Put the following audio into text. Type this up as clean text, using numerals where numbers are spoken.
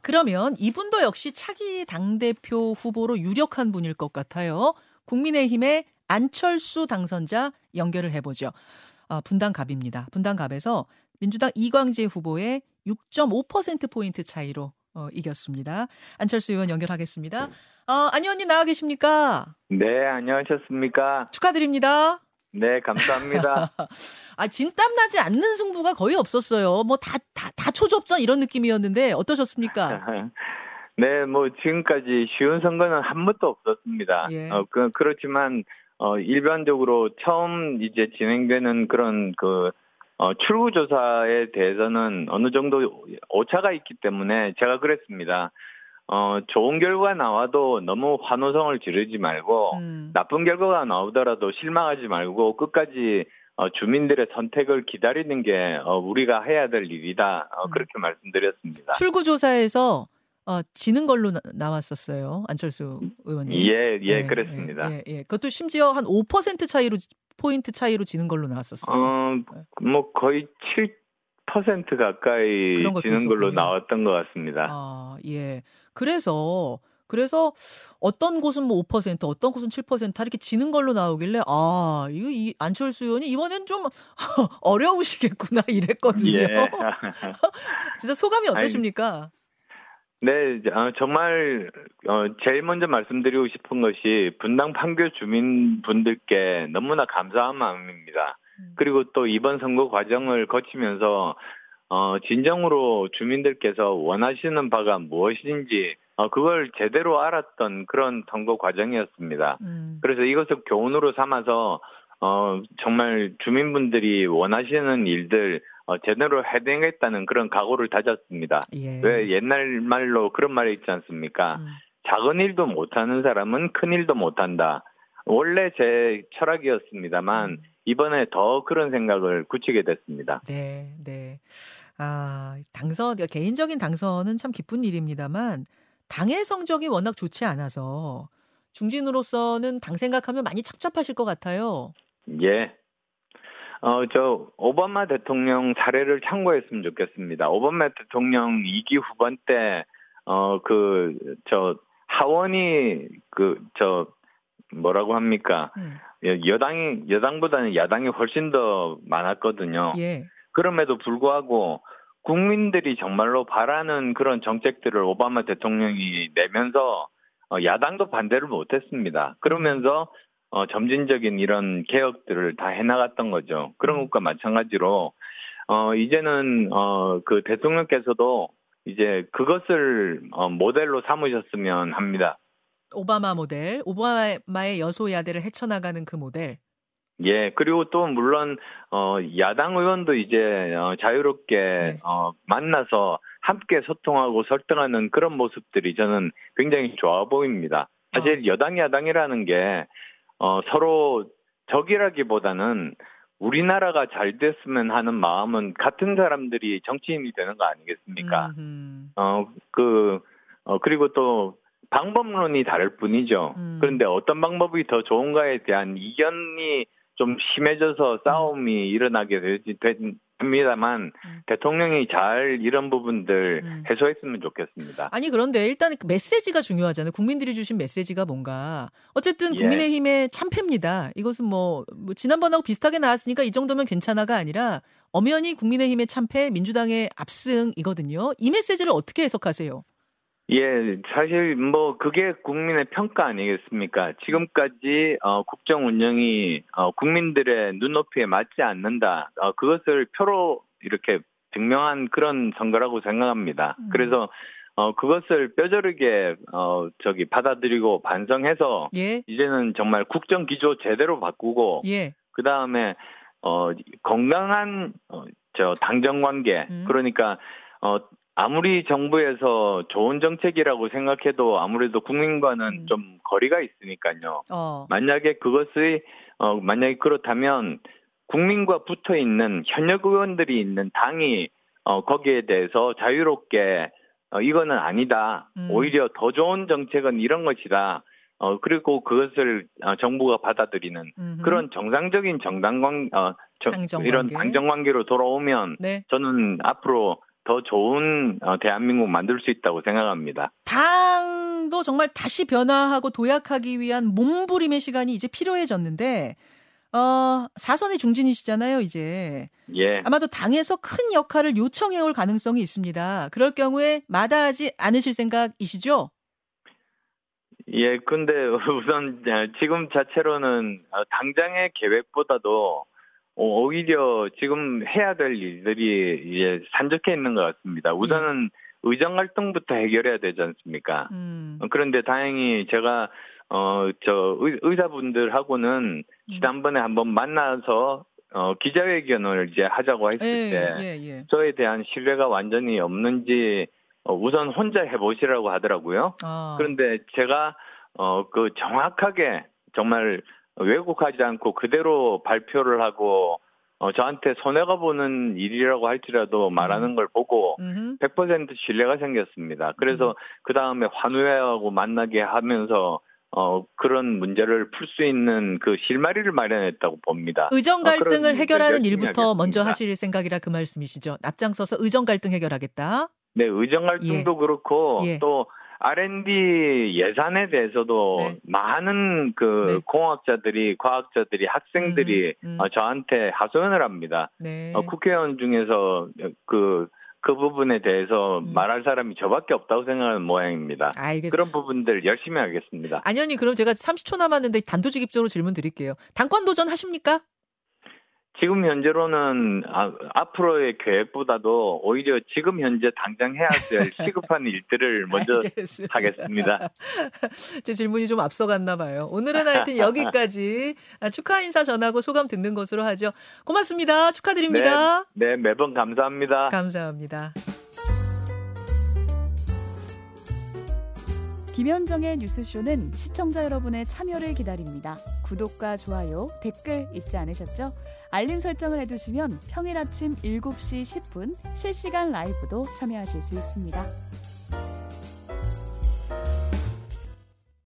그러면 이분도 역시 차기 당대표 후보로 유력한 분일 것 같아요. 국민의힘의 안철수 당선자 연결을 해보죠. 분당갑입니다. 분당갑에서 민주당 이광재 후보의 6.5%포인트 차이로 이겼습니다. 안철수 의원 연결하겠습니다. 안 의원님 나와 계십니까? 네, 안녕하셨습니까? 축하드립니다. 네, 감사합니다. 진땀 나지 않는 승부가 거의 없었어요. 뭐 다 초접전 이런 느낌이었는데 어떠셨습니까? 네, 뭐 지금까지 쉬운 선거는 한 번도 없었습니다. 예. 그렇지만 일반적으로 처음 이제 진행되는 그런 출구조사에 대해서는 어느 정도 오차가 있기 때문에 제가 그랬습니다. 좋은 결과가 나와도 너무 환호성을 지르지 말고 나쁜 결과가 나오더라도 실망하지 말고 끝까지 주민들의 선택을 기다리는 게 우리가 해야 될 일이다. 그렇게 말씀드렸습니다. 출구조사에서 지는 걸로 나왔었어요. 안철수 의원님. 예, 그랬습니다. 예. 그것도 심지어 한 5% 차이로 포인트 차이로 지는 걸로 나왔었어요. 뭐 거의 7% 가까이 지는 걸로 나왔던 것 같습니다. 예. 그래서 어떤 곳은 뭐 5%, 어떤 곳은 7% 이렇게 지는 걸로 나오길래 이 안철수 의원이 이번엔 좀 어려우시겠구나 이랬거든요. 예. 진짜 소감이 어떠십니까? 네, 정말 제일 먼저 말씀드리고 싶은 것이 분당 판교 주민분들께 너무나 감사한 마음입니다. 그리고 또 이번 선거 과정을 거치면서 진정으로 주민들께서 원하시는 바가 무엇인지 그걸 제대로 알았던 그런 선거 과정이었습니다. 그래서 이것을 교훈으로 삼아서 정말 주민분들이 원하시는 일들 제대로 해내겠다는 그런 각오를 다졌습니다. 예. 왜 옛날 말로 그런 말이 있지 않습니까? 작은 일도 못하는 사람은 큰 일도 못한다. 원래 제 철학이었습니다만 이번에 더 그런 생각을 굳히게 됐습니다. 네. 개인적인 당선은 참 기쁜 일입니다만 당의 성적이 워낙 좋지 않아서 중진으로서는 당 생각하면 많이 찹찹하실 것 같아요. 예. 오바마 대통령 사례를 참고했으면 좋겠습니다. 오바마 대통령 2기 후반 때, 하원이, 뭐라고 합니까? 여당보다는 야당이 훨씬 더 많았거든요. 예. 그럼에도 불구하고 국민들이 정말로 바라는 그런 정책들을 오바마 대통령이 내면서 야당도 반대를 못했습니다. 그러면서 점진적인 이런 개혁들을 다 해나갔던 거죠. 그런 것과 마찬가지로 이제는 그 대통령께서도 이제 그것을 모델로 삼으셨으면 합니다. 오바마 모델, 오바마의 여소야대를 헤쳐나가는 그 모델. 예, 그리고 또 물론 야당 의원도 이제 자유롭게 만나서 함께 소통하고 설득하는 그런 모습들이 저는 굉장히 좋아 보입니다. 사실 여당 야당이라는 게 서로 적이라기보다는 우리나라가 잘 됐으면 하는 마음은 같은 사람들이 정치인이 되는 거 아니겠습니까? 그리고 또 방법론이 다를 뿐이죠. 그런데 어떤 방법이 더 좋은가에 대한 이견이 좀 심해져서 싸움이 일어나게 됩니다만 대통령이 잘 이런 부분들 해소했으면 좋겠습니다. 아니 그런데 일단 그 메시지가 중요하잖아요. 국민들이 주신 메시지가 뭔가. 어쨌든 국민의힘의 참패입니다. 이것은 뭐 지난번하고 비슷하게 나왔으니까 이 정도면 괜찮아가 아니라 엄연히 국민의힘의 참패, 민주당의 압승이거든요. 이 메시지를 어떻게 해석하세요? 예, 사실 뭐 그게 국민의 평가 아니겠습니까? 지금까지 국정 운영이 국민들의 눈높이에 맞지 않는다. 그것을 표로 이렇게 증명한 그런 선거라고 생각합니다. 그래서 그것을 뼈저리게 받아들이고 반성해서 이제는 정말 국정 기조 제대로 바꾸고 그 다음에 건강한 당정 관계 그러니까 아무리 정부에서 좋은 정책이라고 생각해도 아무래도 국민과는 좀 거리가 있으니까요. 만약에 만약에 그렇다면 국민과 붙어 있는 현역 의원들이 있는 당이 거기에 대해서 자유롭게 이거는 아니다. 오히려 더 좋은 정책은 이런 것이다. 그리고 그것을 정부가 받아들이는 그런 정상적인 이런 당정 관계로 돌아오면 저는 앞으로 더 좋은 대한민국 만들 수 있다고 생각합니다. 당도 정말 다시 변화하고 도약하기 위한 몸부림의 시간이 이제 필요해졌는데 4선의 중진이시잖아요, 이제. 예. 아마도 당에서 큰 역할을 요청해올 가능성이 있습니다. 그럴 경우에 마다하지 않으실 생각이시죠? 예, 근데 우선 지금 자체로는 당장의 계획보다도 오히려 지금 해야 될 일들이 이제 산적해 있는 것 같습니다. 우선은 의정 갈등부터 해결해야 되지 않습니까? 그런데 다행히 제가 의사분들하고는 지난번에 한번 만나서 기자회견을 이제 하자고 했을 때 저에 대한 신뢰가 완전히 없는지 우선 혼자 해보시라고 하더라고요. 그런데 제가 정확하게 정말 왜곡하지 않고 그대로 발표를 하고 저한테 손해가 보는 일이라고 할지라도 말하는 걸 보고 100% 신뢰가 생겼습니다. 그래서 그 다음에 환우회하고 만나게 하면서 그런 문제를 풀 수 있는 그 실마리를 마련했다고 봅니다. 의정 갈등을 해결하는 일부터 먼저 하실 생각이라 그 말씀이시죠? 앞장서서 의정 갈등 해결하겠다. 네, 의정 갈등도 그렇고 또 R&D 예산에 대해서도 많은 공학자들이, 과학자들이, 학생들이 저한테 하소연을 합니다. 국회의원 중에서 그 부분에 대해서 말할 사람이 저밖에 없다고 생각하는 모양입니다. 그런 부분들 열심히 하겠습니다. 안현이 그럼 제가 30초 남았는데 단도직입적으로 질문 드릴게요. 당권 도전 하십니까? 지금 현재로는 앞으로의 계획보다도 오히려 지금 현재 당장 해야 될 시급한 일들을 먼저 하겠습니다. 제 질문이 좀 앞서갔나 봐요. 오늘은 하여튼 여기까지 축하 인사 전하고 소감 듣는 것으로 하죠. 고맙습니다. 축하드립니다. 네, 매번 감사합니다. 감사합니다. 김현정의 뉴스쇼는 시청자 여러분의 참여를 기다립니다. 구독과 좋아요, 댓글 잊지 않으셨죠? 알림 설정을 해두시면 평일 아침 7시 10분 실시간 라이브도 참여하실 수 있습니다.